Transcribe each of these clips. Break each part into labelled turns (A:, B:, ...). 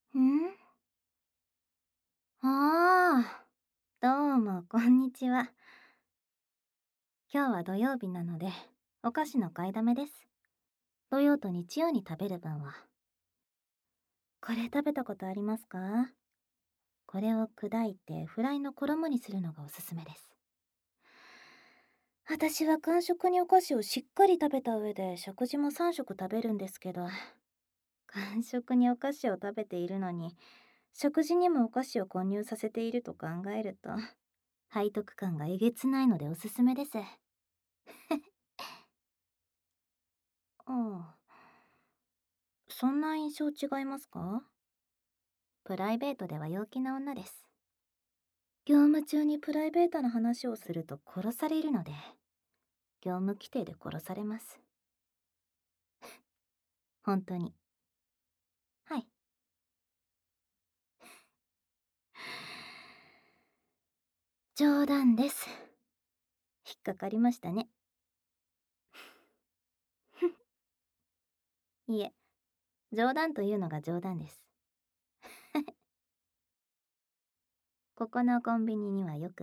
A: んああ、どうも、こんにちは。今日は土曜日なので、お菓子の買いだめです。土曜と日曜に食べる分は。これ食べたことありますか？これを砕いてフライの衣にするのがおすすめです。私は間食にお菓子をしっかり食べた上で食事も3食食べるんですけど、間食にお菓子を食べているのに、食事にもお菓子を混入させていると考えると、背徳感がえげつないのでおすすめです。ああ、そんな印象違いますか？プライベートでは陽気な女です。業務中にプライベートな話をすると殺されるので、業務規定で殺されます。本当に。はい。冗談です。引っかかりましたね。いえ、冗談というのが冗談です。ここのコンビニにはよく。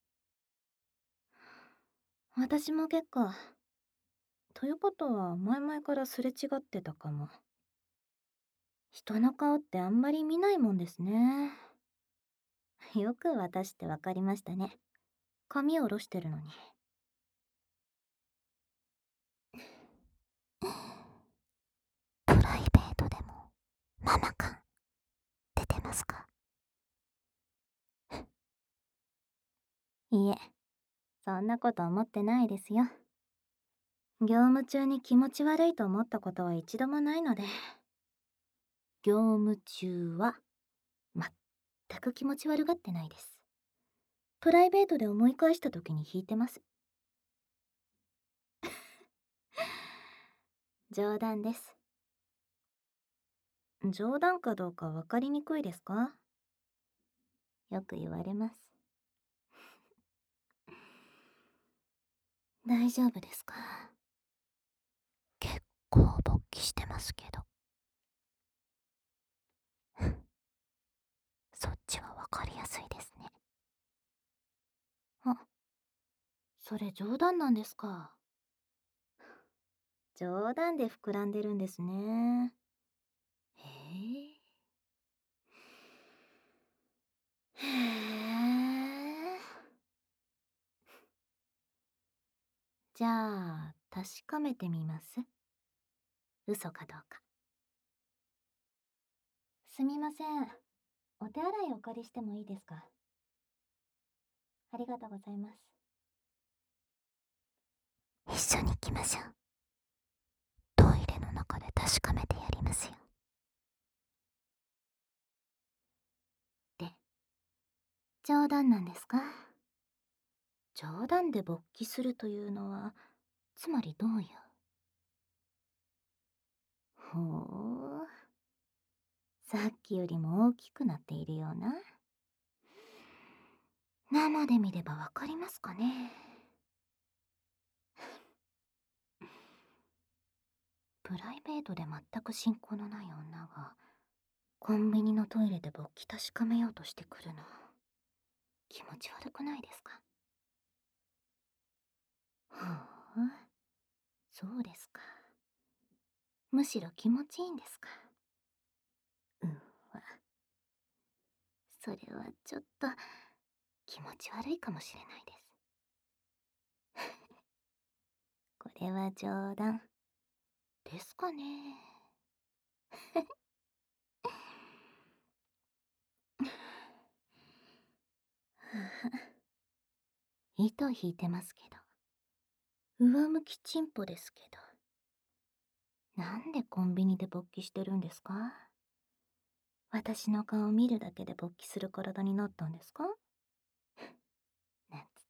A: 私も結構。ということは前々からすれ違ってたかも。人の顔ってあんまり見ないもんですね。よく私ってわかりましたね。髪を下ろしてるのに。プライベートでもママ感出てますか？いえ、そんなこと思ってないですよ。業務中に気持ち悪いと思ったことは一度もないので。業務中は全く気持ち悪がってないです。プライベートで思い返した時に引いてます。冗談です。冗談かどうか分かりにくいですか？よく言われます。大丈夫ですか？結構勃起してますけど。そっちは分かりやすいですね。あ、それ冗談なんですか？冗談で膨らんでるんですね。へえ。へえ。じゃあ、確かめてみます。嘘かどうか。すみません。お手洗いお借りしてもいいですか？ありがとうございます。一緒に行きましょう。トイレの中で確かめてやりますよ。で、冗談なんですか？冗談で勃起するというのは、つまりどういう。ほう。さっきよりも大きくなっているような。生で見ればわかりますかね？プライベートで全く親交のない女が、コンビニのトイレで勃起確かめようとしてくるの。気持ち悪くないですか？ほう、そうですか。むしろ気持ちいいんですか？うんわ、それはちょっと気持ち悪いかもしれないです。これは冗談ですかね。糸引いてますけど、上向きチンポですけど、なんでコンビニで勃起してるんですか？私の顔見るだけで勃起する体になったんですか？なんつって。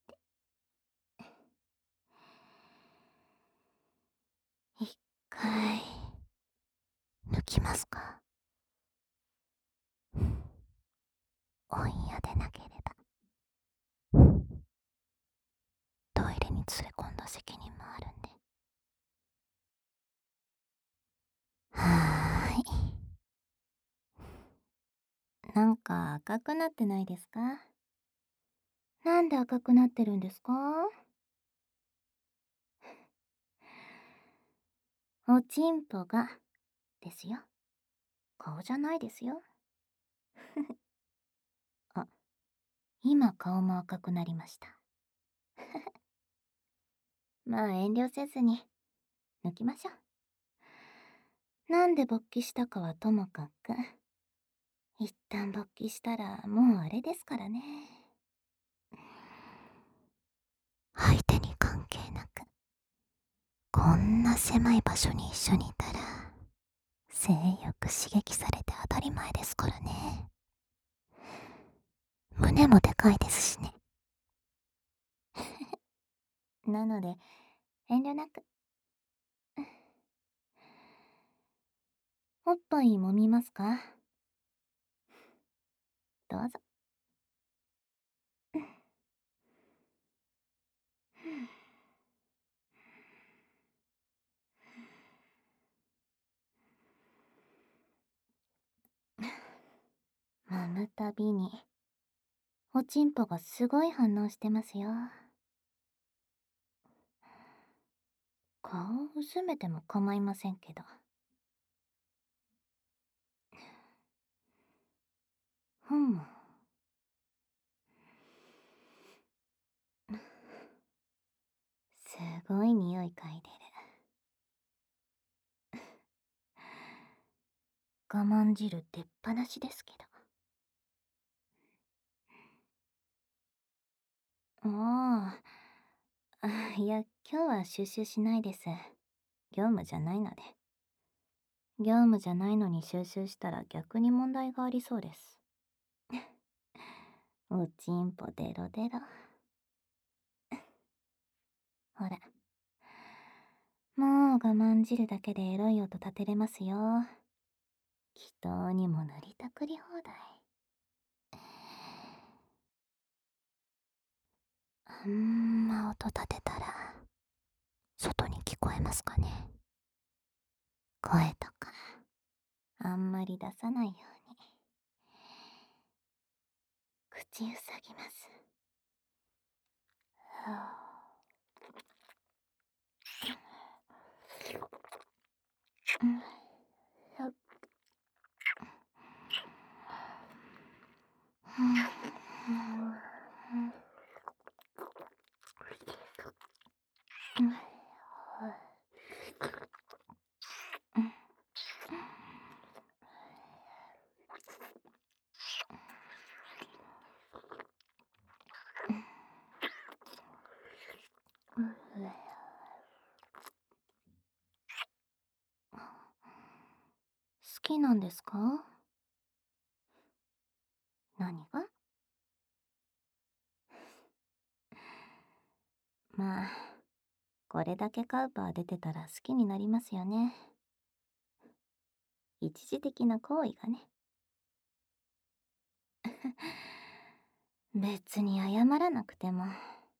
A: 一回抜きますか？おんやでなければ。トイレに連れ込んだ責任もあるんで。はーい。 なんか赤くなってないですか？なんで赤くなってるんですか？おちんぽがですよ。顔じゃないですよ。あ、今顔も赤くなりました。まあ遠慮せずに抜きましょう。なんで勃起したかはともかく、一旦勃起したらもうあれですからね。相手に関係なく、こんな狭い場所に一緒にいたら、性欲刺激されて当たり前ですからね。胸もでかいですしね。なので、遠慮なく。おっぱい揉みますか？どうぞ。揉むたびに、おちんぽがすごい反応してますよ。顔を薄めても構いませんけど。ふん。すごい匂い嗅いでる。我慢汁出っ放しですけど。ああ、いや、今日は収集しないです。業務じゃないので。業務じゃないのに収集したら逆に問題がありそうです。おちんぽデロデロ。ほら。もう我慢汁だけでエロい音立てれますよ。祈祷にも塗りたくり放題。あんま音立てたら、外に聞こえますかね。声とか、あんまり出さないように。口うさぎます。好きなんですか？何が？まあ、これだけカウパー出てたら好きになりますよね。一時的な行為がね。別に謝らなくても。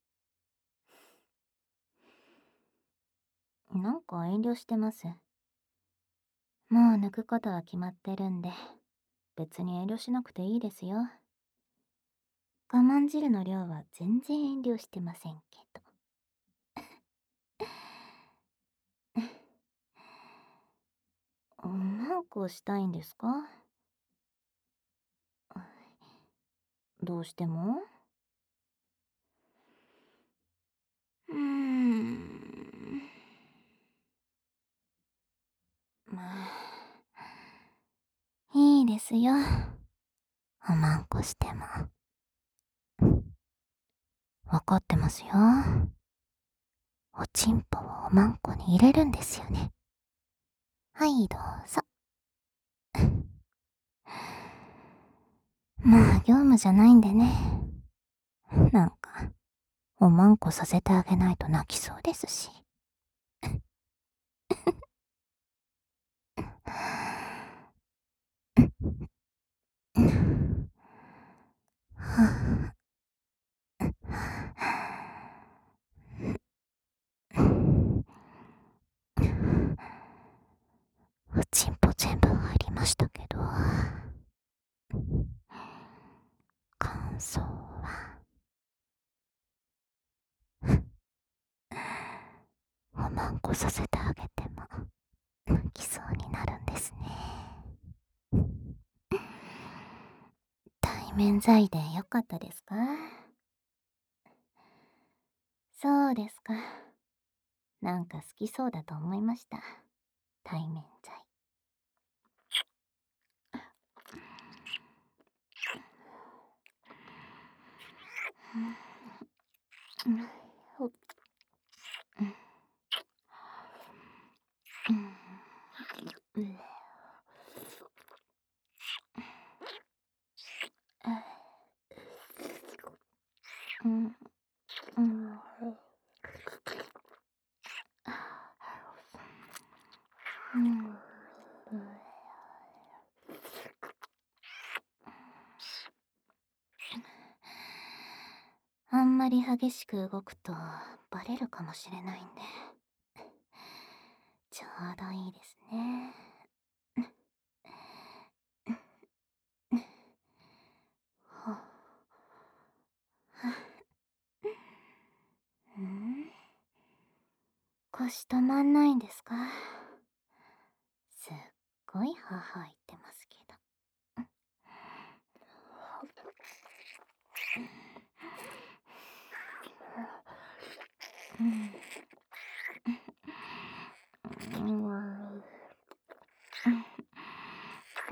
A: なんか遠慮してます。もう抜くことは決まってるんで、別に遠慮しなくていいですよ。我慢汁の量は全然遠慮してませんけど。マンコしたいんですか？どうしても？まあ、いいですよ。おまんこしても。わかってますよ。おちんぽをおまんこに入れるんですよね。はい、どうぞ。まあ、業務じゃないんでね。なんか、おまんこさせてあげないと泣きそうですし。おちんぽ全部入りましたけど。 そうは。おまんこさせてあげても泣きそうになるんですね。対面罪でよかったですか？そうですか。なんか好きそうだと思いました。対面罪。うん、うん、うん、うん、うん、あんまり激しく動くとバレるかもしれないんで、ちょうどいいですね。うん、腰止まんないんですか？すっごい母言ってますけど。うん、うん、うん、うん、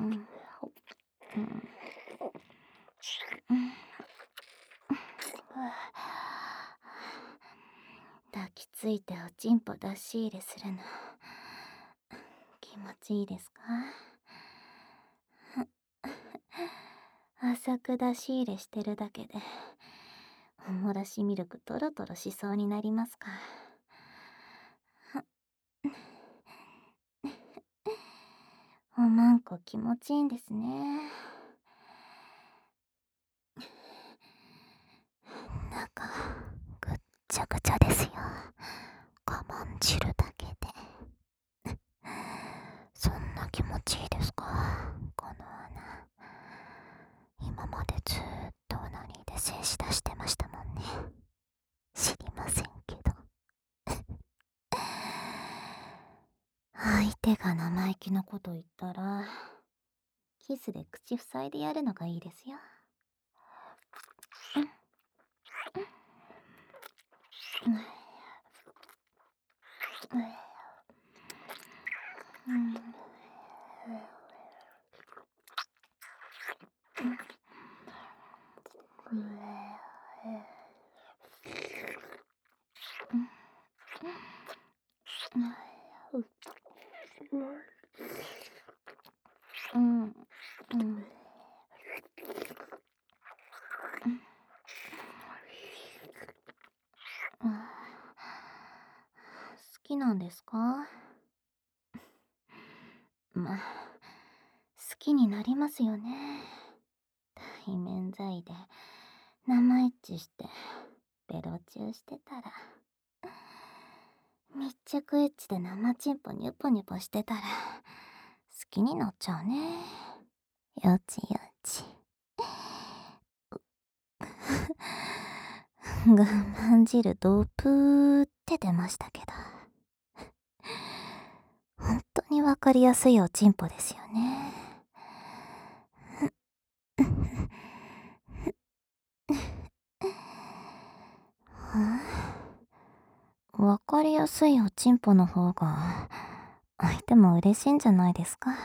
A: 抱きついておちんぽ出し入れするの気持ちいいですか？浅く出し入れしてるだけでおもらしミルクトロトロしそうになりますか？おまんこ気持ちいいんですね。中ぐっちゃぐちゃですよ。我慢汁だけで。そんな気持ちいいですか？この穴。今までずーっとオナニーで精子出してましたもんね。知りませんけど。相手が生意気なこと言ったら、キスで口塞いでやるのがいいですよ。うん、うん、うん、うん、好きなんですか？まあ、好きになりますよね。対面罪で生エッチしてベロチューしてたら、密着エッチで生チンポニュポニュポしてたら好きになっちゃうね。よちよち。我慢汁ドープーって出ましたけど、本当にわかりやすいおちんぽですよね。わかりやすいおちんぽの方が相手も嬉しいんじゃないですか？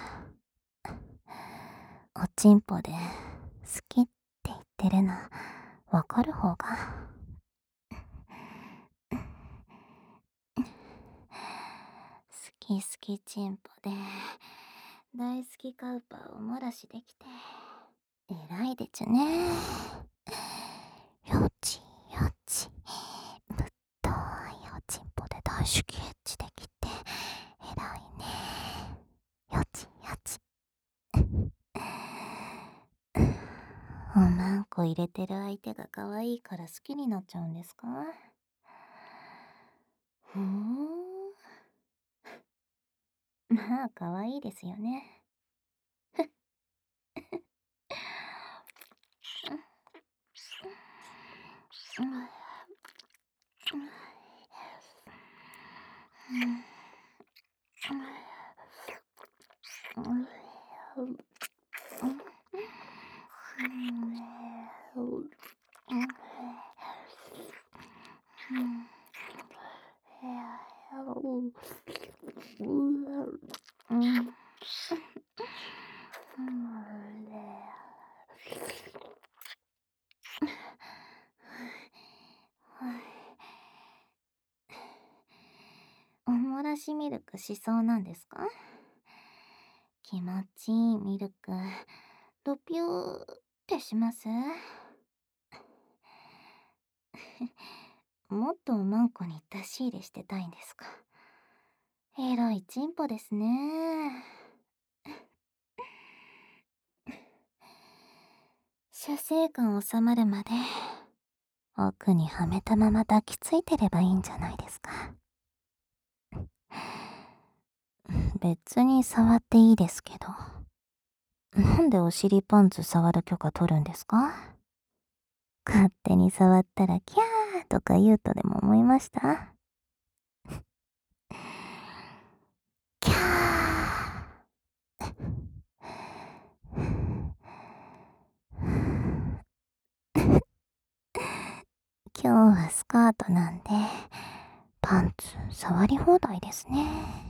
A: おちんぽで好きって言ってるのわかる方が。好き好きちんぽで大好きカウパーを漏らしできて偉いでちゅね。よちよち、ぶっといおちんぽで大好きエッチできて偉いね。よちよち。おまんこ入れてる相手が可愛いから好きになっちゃうんですか？ふーん。まあ可愛いですよね。 おもらしミルクしそうなんですか？気持ちいいミルク、ドピューってします？もっとおまんこに出し入れしてたいんですか？えらい進歩ですね。射精感収まるまで奥にはめたまま抱きついてればいいんじゃないですか。別に触っていいですけど。なんでお尻パンツ触る許可取るんですか？勝手に触ったらキャーとか言うとでも思いました？キャー。今日はスカートなんで、パンツ触り放題ですね。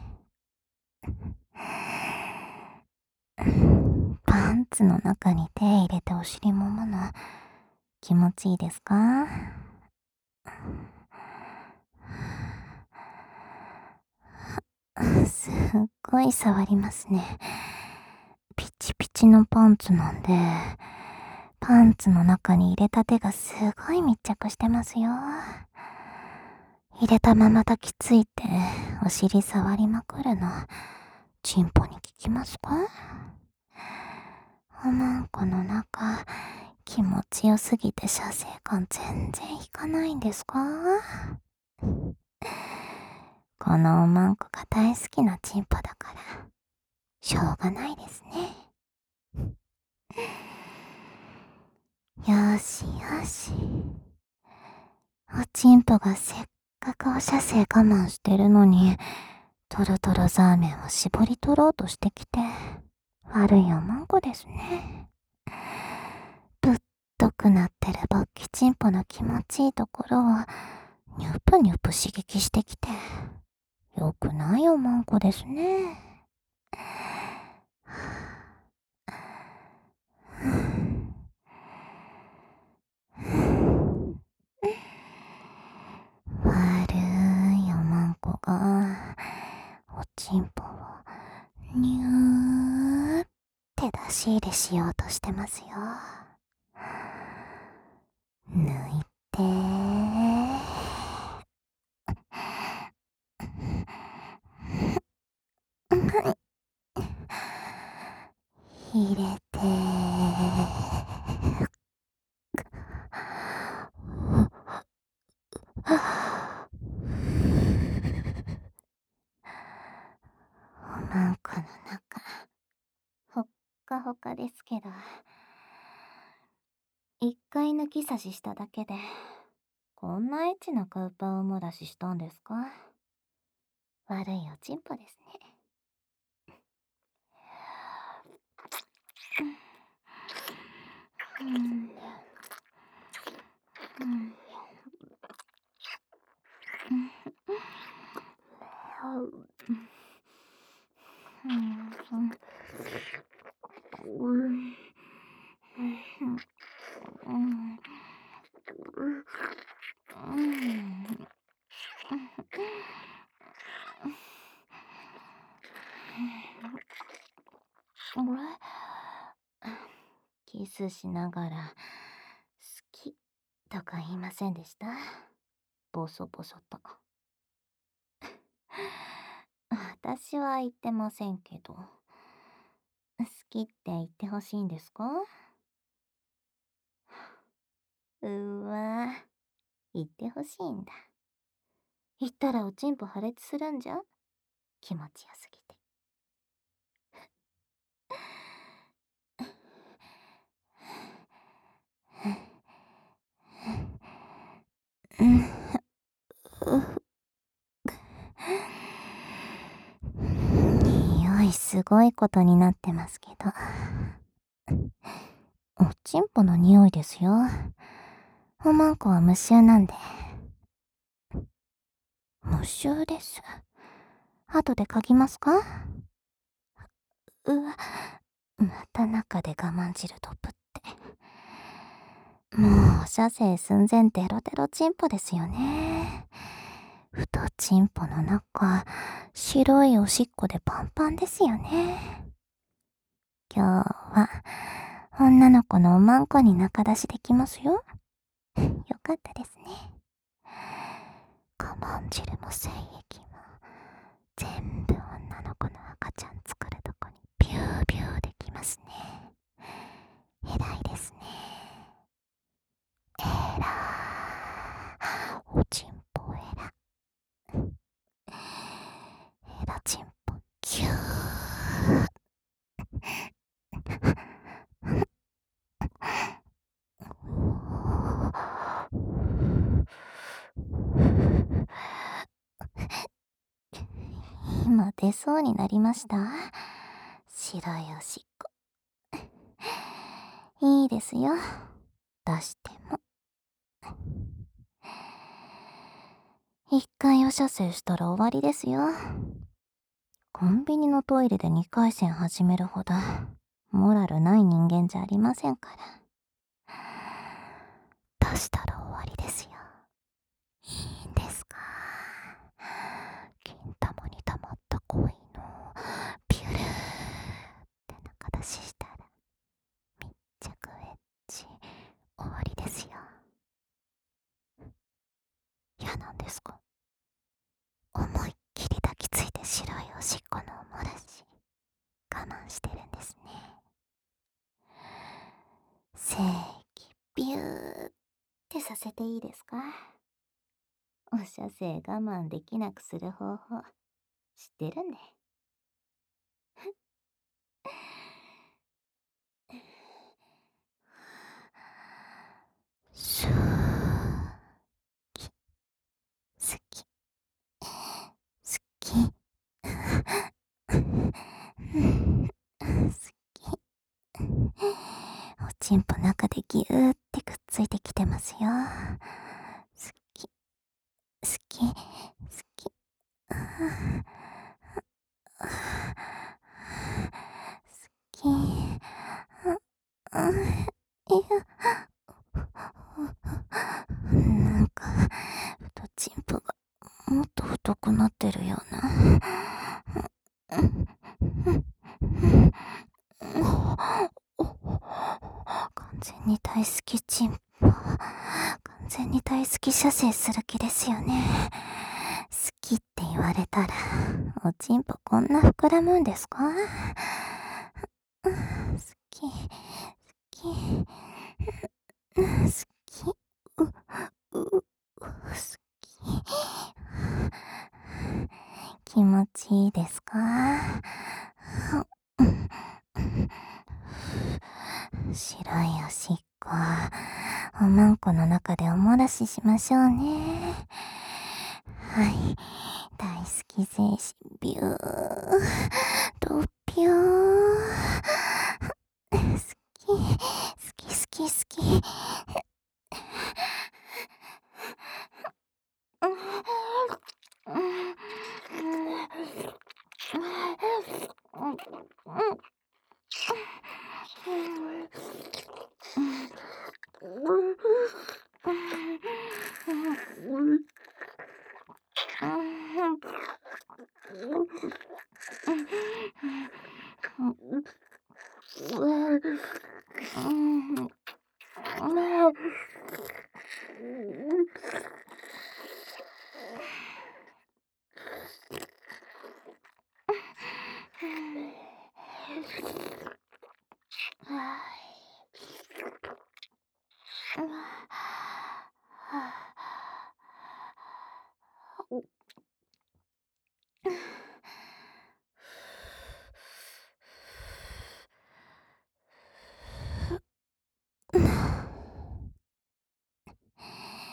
A: パンツの中に手入れてお尻もむの気持ちいいですか？すっごい触りますね。ピチピチのパンツなんで、パンツの中に入れた手がすごい密着してますよ。入れたまま抱きついてお尻触りまくるの、チンポに効きますか？おまんこの中、気持ちよすぎて射精感全然引かないんですか？このおまんこが大好きなチンポだから、しょうがないですね。よしよし。おちんぽがせっかくお射精我慢してるのに、トロトロザーメンを絞り取ろうとしてきて、悪いおまんこですね。ぶっとくなってる勃起チンポの気持ちいいところを、ニュプニュプ刺激してきて、よくないおまんこですね。悪いおまんこが、おちんぽを、ニューって出し入れしようとしてますよ。抜いて入れておまんこの中、ほっかほかですけど、一回抜き差ししただけで、こんなエッチなカウパーを漏らししたんですか？悪いおちんぽですね。キスしながら、好きとか言いませんでした？ボソボソと。私は言ってませんけど。好きって言ってほしいんですか？わ、言ってほしいんだ。言ったらおちんぽ破裂するんじゃ？気持ちよすぎて。 ごいことになってますけど。おちんぽの匂いですよ。おまんこは無臭なんで。無臭です。後で嗅ぎますか？うわ、また中で我慢汁ドブって。もう、射精寸前デロデロチンポですよね。太チンポの中、白いおしっこでパンパンですよね。今日は、女の子のおまんこに中出しできますよ。よかったですね。我慢汁も精液も、全部女の子の赤ちゃん作るとこにビュービューできますね。偉いですね。えらー。おちんぽえら。えらちんぽキュー。今出そうになりました？白いおしっこ。いいですよ。出しても。一回お射精したら終わりですよ。コンビニのトイレで2回戦始めるほど、モラルない人間じゃありませんから。出したら終わりですよ。いいんですか？金玉に溜まった恋のピュルーって中出ししたら密着エッチ終わりですよ。嫌なんですか？思いっきり抱きついて白いおしっこのおもらし我慢してるんですね。精液ビューってさせていいですか？お射精我慢できなくする方法知ってるんで。シュー、好き、好き、好き。おちんぽ中でギューってくっついてきてますよ。好き、好き、好き。好き。いや、なんか、太チンポがもっと太くなってるような。完全に大好きチンポ。完全に大好き射精する気ですよね。好きって言われたら、おちんぽこんな膨らむんですか？好き、好き、好き、好き。気持ちいいですか？白いおしっこ、おまんこの中でおもらししましょうね。はい、大好き精子ビュー、ドピュー。好き、好き好き好き。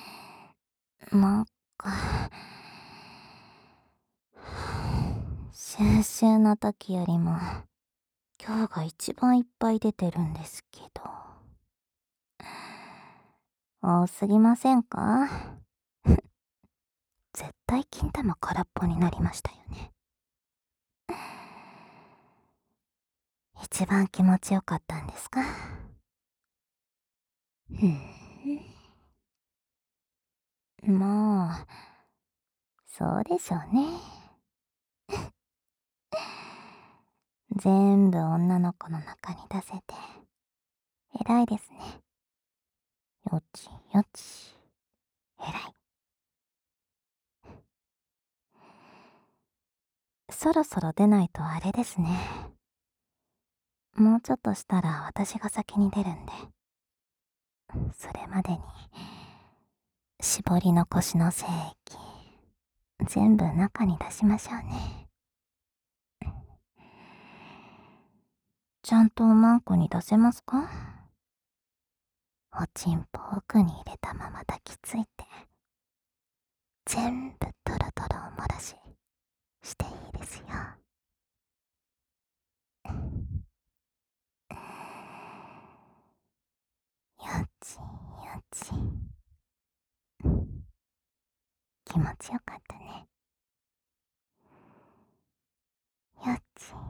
A: なんか、射先週の時よりも今日が一番いっぱい出てるんですけど。多すぎませんか？絶対金玉空っぽになりましたよね。一番気持ちよかったんですか？もう、そうでしょうね。全部女の子の中に出せて、偉いですね。よちよち、偉い。そろそろ出ないとあれですね。もうちょっとしたら私が先に出るんで、それまでに、絞り残しの精液、全部中に出しましょうね。ちゃんとおまんこに出せますか？おちんぽ奥に入れたまま抱きついて、全部トロトロおもらししていいですよ。よちよち。気持ちよかったね。よちよ